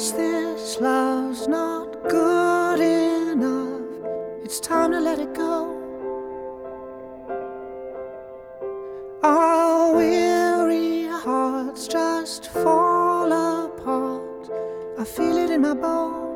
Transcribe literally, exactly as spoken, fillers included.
guess this love's not good enough. It's time to let it go. Our weary hearts just fall apart. I feel it in my bones.